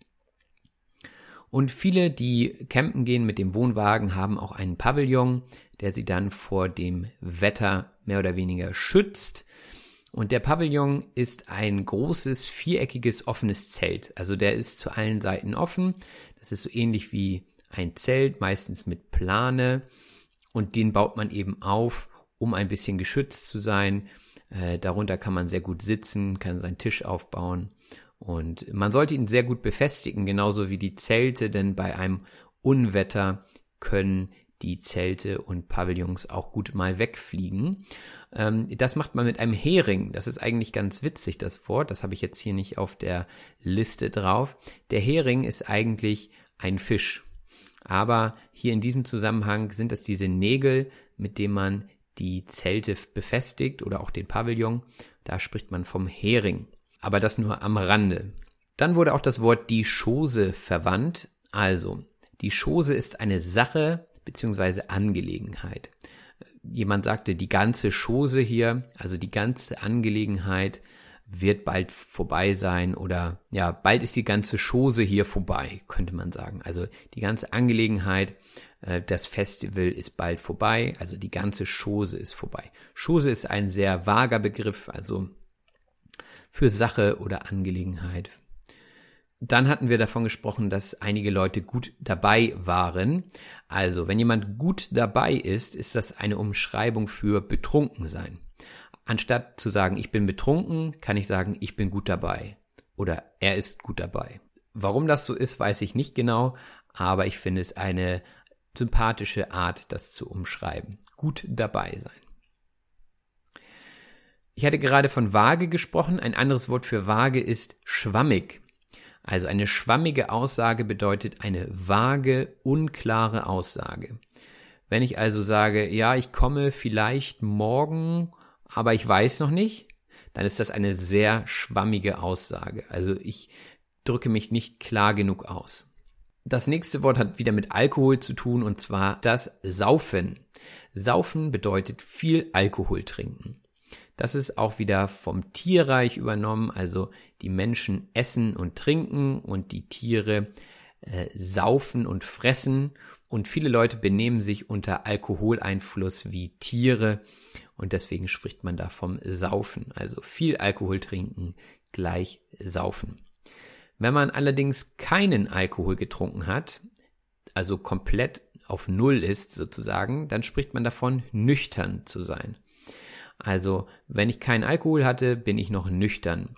Und viele, die campen gehen mit dem Wohnwagen, haben auch einen Pavillon, der sie dann vor dem Wetter mehr oder weniger schützt. Und der Pavillon ist ein großes, viereckiges, offenes Zelt. Also der ist zu allen Seiten offen. Das ist so ähnlich wie ein Zelt, meistens mit Plane. Und den baut man eben auf, um ein bisschen geschützt zu sein. Äh, darunter kann man sehr gut sitzen, kann seinen Tisch aufbauen. Und man sollte ihn sehr gut befestigen, genauso wie die Zelte, denn bei einem Unwetter können die Zelte und Pavillons auch gut mal wegfliegen. Ähm, das macht man mit einem Hering. Das ist eigentlich ganz witzig, das Wort. Das habe ich jetzt hier nicht auf der Liste drauf. Der Hering ist eigentlich ein Fisch. Aber hier in diesem Zusammenhang sind es diese Nägel, mit denen man die Zelte befestigt oder auch den Pavillon. Da spricht man vom Hering. Aber das nur am Rande. Dann wurde auch das Wort die Chose verwandt. Also, die Chose ist eine Sache bzw. Angelegenheit. Jemand sagte, die ganze Chose hier, also die ganze Angelegenheit wird bald vorbei sein oder ja, bald ist die ganze Chose hier vorbei, könnte man sagen. Also die ganze Angelegenheit, äh, das Festival ist bald vorbei, also die ganze Chose ist vorbei. Chose ist ein sehr vager Begriff, also für Sache oder Angelegenheit. Dann hatten wir davon gesprochen, dass einige Leute gut dabei waren. Also, wenn jemand gut dabei ist, ist das eine Umschreibung für betrunken sein. Anstatt zu sagen, ich bin betrunken, kann ich sagen, ich bin gut dabei. Oder er ist gut dabei. Warum das so ist, weiß ich nicht genau, aber ich finde es eine sympathische Art, das zu umschreiben. Gut dabei sein. Ich hatte gerade von vage gesprochen. Ein anderes Wort für vage ist schwammig. Also eine schwammige Aussage bedeutet eine vage, unklare Aussage. Wenn ich also sage, ja, ich komme vielleicht morgen, aber ich weiß noch nicht, dann ist das eine sehr schwammige Aussage. Also ich drücke mich nicht klar genug aus. Das nächste Wort hat wieder mit Alkohol zu tun, und zwar das Saufen. Saufen bedeutet viel Alkohol trinken. Das ist auch wieder vom Tierreich übernommen, also die Menschen essen und trinken und die Tiere äh, saufen und fressen, und viele Leute benehmen sich unter Alkoholeinfluss wie Tiere und deswegen spricht man da vom Saufen, also viel Alkohol trinken gleich Saufen. Wenn man allerdings keinen Alkohol getrunken hat, also komplett auf Null ist sozusagen, dann spricht man davon, nüchtern zu sein. Also, wenn ich keinen Alkohol hatte, bin ich noch nüchtern.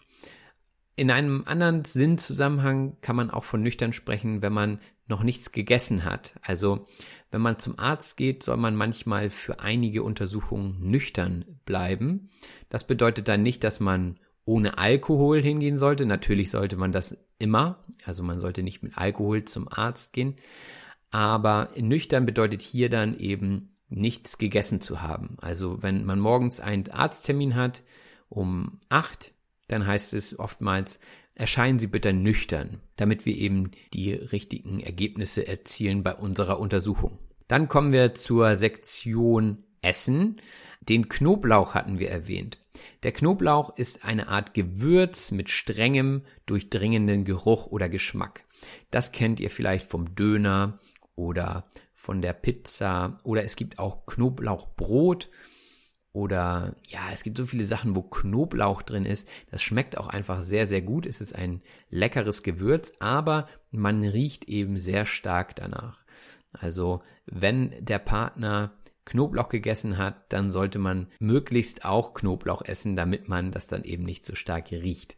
In einem anderen Sinnzusammenhang kann man auch von nüchtern sprechen, wenn man noch nichts gegessen hat. Also, wenn man zum Arzt geht, soll man manchmal für einige Untersuchungen nüchtern bleiben. Das bedeutet dann nicht, dass man ohne Alkohol hingehen sollte. Natürlich sollte man das immer. Also, man sollte nicht mit Alkohol zum Arzt gehen. Aber nüchtern bedeutet hier dann eben nichts gegessen zu haben. Also wenn man morgens einen Arzttermin hat um acht, dann heißt es oftmals, erscheinen Sie bitte nüchtern, damit wir eben die richtigen Ergebnisse erzielen bei unserer Untersuchung. Dann kommen wir zur Sektion Essen. Den Knoblauch hatten wir erwähnt. Der Knoblauch ist eine Art Gewürz mit strengem, durchdringenden Geruch oder Geschmack. Das kennt ihr vielleicht vom Döner oder von der Pizza, oder es gibt auch Knoblauchbrot oder ja, es gibt so viele Sachen, wo Knoblauch drin ist. Das schmeckt auch einfach sehr, sehr gut. Es ist ein leckeres Gewürz, aber man riecht eben sehr stark danach. Also wenn der Partner Knoblauch gegessen hat, dann sollte man möglichst auch Knoblauch essen, damit man das dann eben nicht so stark riecht.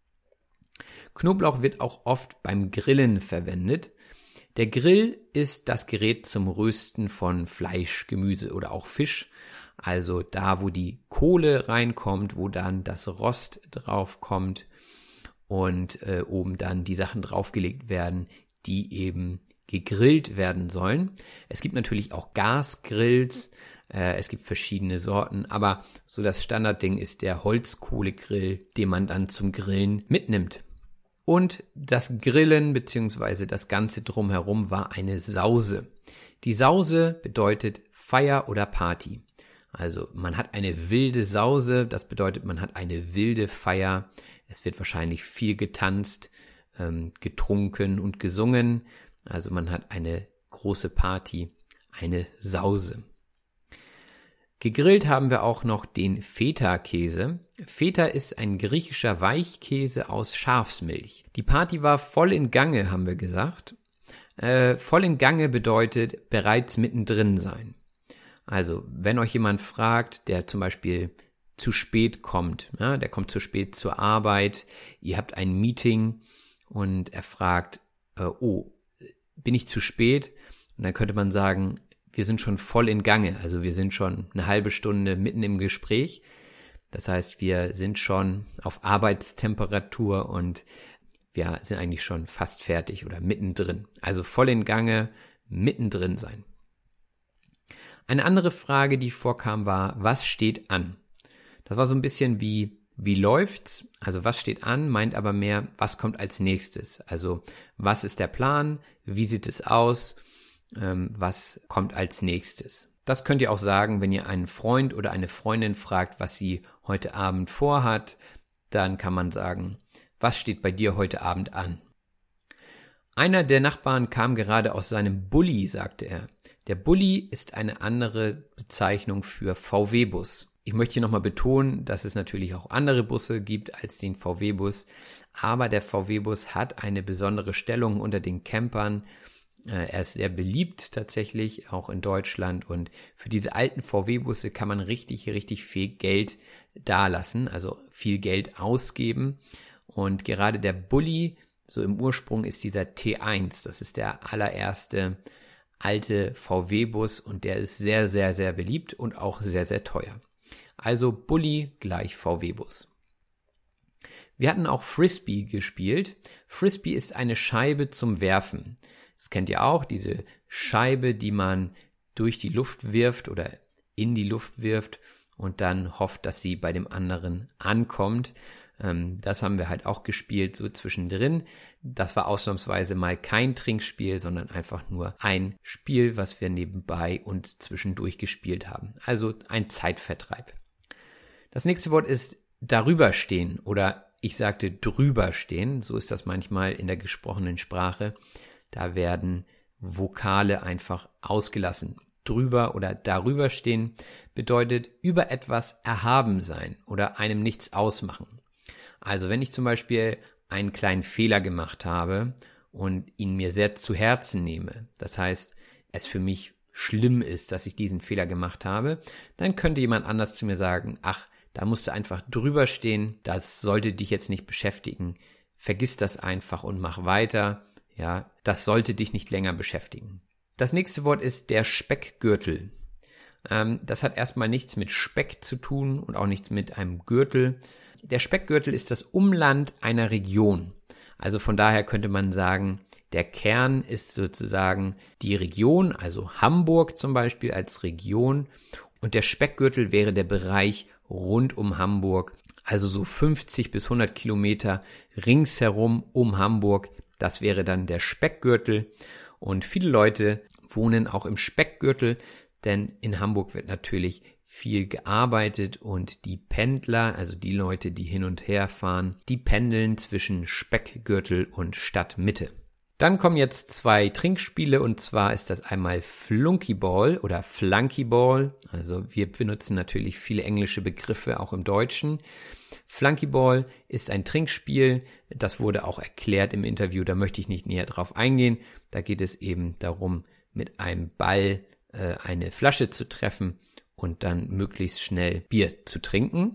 Knoblauch wird auch oft beim Grillen verwendet. Der Grill ist das Gerät zum Rösten von Fleisch, Gemüse oder auch Fisch. Also da, wo die Kohle reinkommt, wo dann das Rost draufkommt und äh, oben dann die Sachen draufgelegt werden, die eben gegrillt werden sollen. Es gibt natürlich auch Gasgrills, äh, es gibt verschiedene Sorten, aber so das Standardding ist der Holzkohlegrill, den man dann zum Grillen mitnimmt. Und das Grillen bzw. das Ganze drumherum war eine Sause. Die Sause bedeutet Feier oder Party. Also man hat eine wilde Sause, das bedeutet, man hat eine wilde Feier. Es wird wahrscheinlich viel getanzt, ähm, getrunken und gesungen. Also man hat eine große Party, eine Sause. Gegrillt haben wir auch noch den Feta-Käse. Feta ist ein griechischer Weichkäse aus Schafsmilch. Die Party war voll in Gange, haben wir gesagt. Äh, voll in Gange bedeutet bereits mittendrin sein. Also, wenn euch jemand fragt, der zum Beispiel zu spät kommt, ja, der kommt zu spät zur Arbeit, ihr habt ein Meeting und er fragt, äh, oh, bin ich zu spät? Und dann könnte man sagen, wir sind schon voll in Gange, also wir sind schon eine halbe Stunde mitten im Gespräch. Das heißt, wir sind schon auf Arbeitstemperatur und wir sind eigentlich schon fast fertig oder mittendrin. Also voll in Gange, mittendrin sein. Eine andere Frage, die vorkam, war, was steht an? Das war so ein bisschen wie, wie läuft's? Also was steht an, meint aber mehr, was kommt als nächstes? Also was ist der Plan? Wie sieht es aus? Ähm, was kommt als nächstes? Das könnt ihr auch sagen, wenn ihr einen Freund oder eine Freundin fragt, was sie heute Abend vorhat. Dann kann man sagen, was steht bei dir heute Abend an? Einer der Nachbarn kam gerade aus seinem Bulli, sagte er. Der Bulli ist eine andere Bezeichnung für V W-Bus. Ich möchte hier nochmal betonen, dass es natürlich auch andere Busse gibt als den V W-Bus, aber der V W-Bus hat eine besondere Stellung unter den Campern. Er ist sehr beliebt tatsächlich, auch in Deutschland, und für diese alten V W-Busse kann man richtig, richtig viel Geld dalassen, also viel Geld ausgeben. Und gerade der Bulli, so im Ursprung, ist dieser T eins, das ist der allererste alte V W-Bus und der ist sehr, sehr, sehr beliebt und auch sehr, sehr teuer. Also Bulli gleich V W-Bus. Wir hatten auch Frisbee gespielt. Frisbee ist eine Scheibe zum Werfen. Das kennt ihr auch, diese Scheibe, die man durch die Luft wirft oder in die Luft wirft und dann hofft, dass sie bei dem anderen ankommt. Das haben wir halt auch gespielt, so zwischendrin. Das war ausnahmsweise mal kein Trinkspiel, sondern einfach nur ein Spiel, was wir nebenbei und zwischendurch gespielt haben. Also ein Zeitvertreib. Das nächste Wort ist darüber stehen oder ich sagte drüber stehen. So ist das manchmal in der gesprochenen Sprache. Da werden Vokale einfach ausgelassen. Drüber oder darüber stehen bedeutet über etwas erhaben sein oder einem nichts ausmachen. Also wenn ich zum Beispiel einen kleinen Fehler gemacht habe und ihn mir sehr zu Herzen nehme, das heißt, es für mich schlimm ist, dass ich diesen Fehler gemacht habe, dann könnte jemand anders zu mir sagen, ach, da musst du einfach drüber stehen, das sollte dich jetzt nicht beschäftigen, vergiss das einfach und mach weiter, ja, das sollte dich nicht länger beschäftigen. Das nächste Wort ist der Speckgürtel. Ähm, das hat erstmal nichts mit Speck zu tun und auch nichts mit einem Gürtel. Der Speckgürtel ist das Umland einer Region. Also von daher könnte man sagen, der Kern ist sozusagen die Region, also Hamburg zum Beispiel als Region. Und der Speckgürtel wäre der Bereich rund um Hamburg, also so fünfzig bis hundert Kilometer ringsherum um Hamburg. Das wäre dann der Speckgürtel. Und viele Leute wohnen auch im Speckgürtel, denn in Hamburg wird natürlich viel gearbeitet und die Pendler, also die Leute, die hin und her fahren, die pendeln zwischen Speckgürtel und Stadtmitte. Dann kommen jetzt zwei Trinkspiele und zwar ist das einmal Flunkyball oder Flunkyball. Also wir benutzen natürlich viele englische Begriffe auch im Deutschen. Flunkyball ist ein Trinkspiel, das wurde auch erklärt im Interview, da möchte ich nicht näher drauf eingehen. Da geht es eben darum, mit einem Ball äh, eine Flasche zu treffen und dann möglichst schnell Bier zu trinken.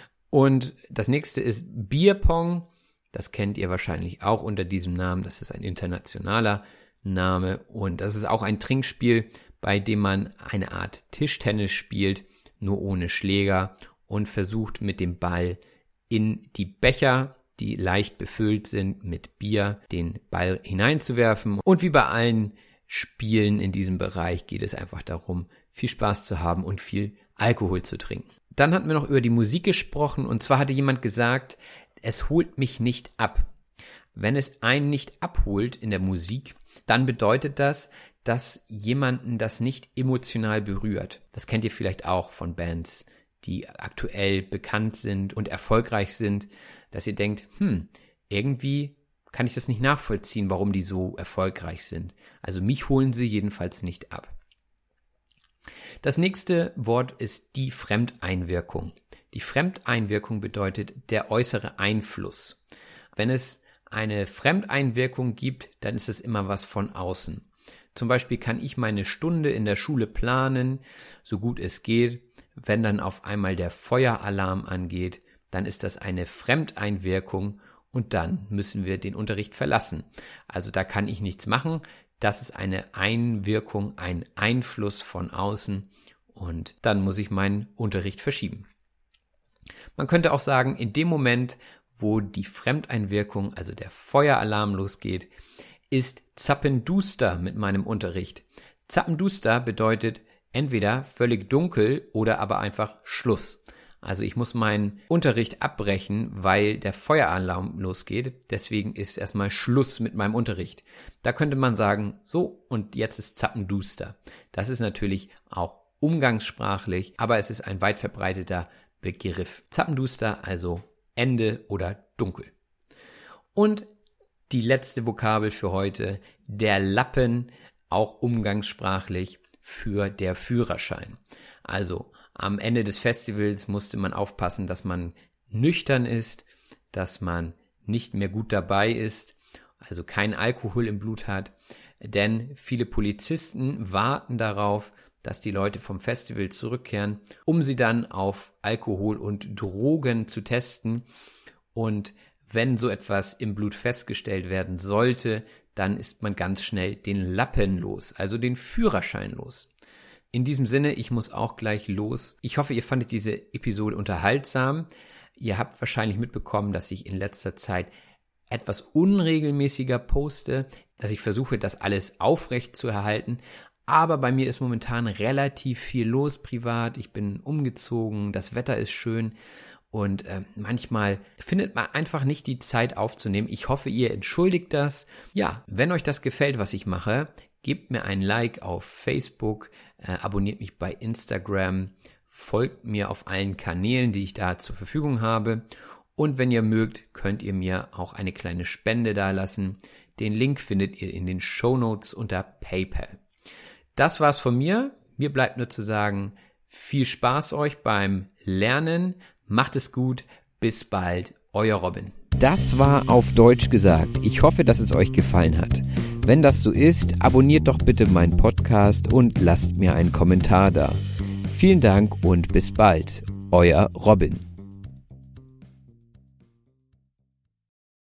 Und das nächste ist Bierpong. Das kennt ihr wahrscheinlich auch unter diesem Namen. Das ist ein internationaler Name. Und das ist auch ein Trinkspiel, bei dem man eine Art Tischtennis spielt, nur ohne Schläger und versucht mit dem Ball in die Becher, die leicht befüllt sind mit Bier, den Ball hineinzuwerfen. Und wie bei allen Spielen in diesem Bereich geht es einfach darum, viel Spaß zu haben und viel Alkohol zu trinken. Dann hatten wir noch über die Musik gesprochen und zwar hatte jemand gesagt, es holt mich nicht ab. Wenn es einen nicht abholt in der Musik, dann bedeutet das, dass jemanden das nicht emotional berührt. Das kennt ihr vielleicht auch von Bands, die aktuell bekannt sind und erfolgreich sind, dass ihr denkt, hm, irgendwie kann ich das nicht nachvollziehen, warum die so erfolgreich sind. Also mich holen sie jedenfalls nicht ab. Das nächste Wort ist die Fremdeinwirkung. Die Fremdeinwirkung bedeutet der äußere Einfluss. Wenn es eine Fremdeinwirkung gibt, dann ist es immer was von außen. Zum Beispiel kann ich meine Stunde in der Schule planen, so gut es geht. Wenn dann auf einmal der Feueralarm angeht, dann ist das eine Fremdeinwirkung und dann müssen wir den Unterricht verlassen. Also da kann ich nichts machen. Das ist eine Einwirkung, ein Einfluss von außen und dann muss ich meinen Unterricht verschieben. Man könnte auch sagen, in dem Moment, wo die Fremdeinwirkung, also der Feueralarm losgeht, ist zappenduster mit meinem Unterricht. Zappenduster bedeutet entweder völlig dunkel oder aber einfach Schluss. Also ich muss meinen Unterricht abbrechen, weil der Feueralarm losgeht. Deswegen ist erstmal Schluss mit meinem Unterricht. Da könnte man sagen, so und jetzt ist zappenduster. Das ist natürlich auch umgangssprachlich, aber es ist ein weit verbreiteter Begriff. Zappenduster, also Ende oder dunkel. Und die letzte Vokabel für heute, der Lappen, auch umgangssprachlich für der Führerschein. Also am Ende des Festivals musste man aufpassen, dass man nüchtern ist, dass man nicht mehr gut dabei ist, also kein Alkohol im Blut hat, denn viele Polizisten warten darauf, dass die Leute vom Festival zurückkehren, um sie dann auf Alkohol und Drogen zu testen. Und wenn so etwas im Blut festgestellt werden sollte, dann ist man ganz schnell den Lappen los, also den Führerschein los. In diesem Sinne, ich muss auch gleich los. Ich hoffe, ihr fandet diese Episode unterhaltsam. Ihr habt wahrscheinlich mitbekommen, dass ich in letzter Zeit etwas unregelmäßiger poste, dass ich versuche, das alles aufrecht zu erhalten. Aber bei mir ist momentan relativ viel los privat. Ich bin umgezogen, das Wetter ist schön und äh, manchmal findet man einfach nicht die Zeit aufzunehmen. Ich hoffe, ihr entschuldigt das. Ja, wenn euch das gefällt, was ich mache, gebt mir ein Like auf Facebook, äh, abonniert mich bei Instagram, folgt mir auf allen Kanälen, die ich da zur Verfügung habe. Und wenn ihr mögt, könnt ihr mir auch eine kleine Spende dalassen. Den Link findet ihr in den Shownotes unter PayPal. Das war's von mir. Mir bleibt nur zu sagen, viel Spaß euch beim Lernen. Macht es gut. Bis bald. Euer Robin. Das war auf Deutsch gesagt. Ich hoffe, dass es euch gefallen hat. Wenn das so ist, abonniert doch bitte meinen Podcast und lasst mir einen Kommentar da. Vielen Dank und bis bald. Euer Robin.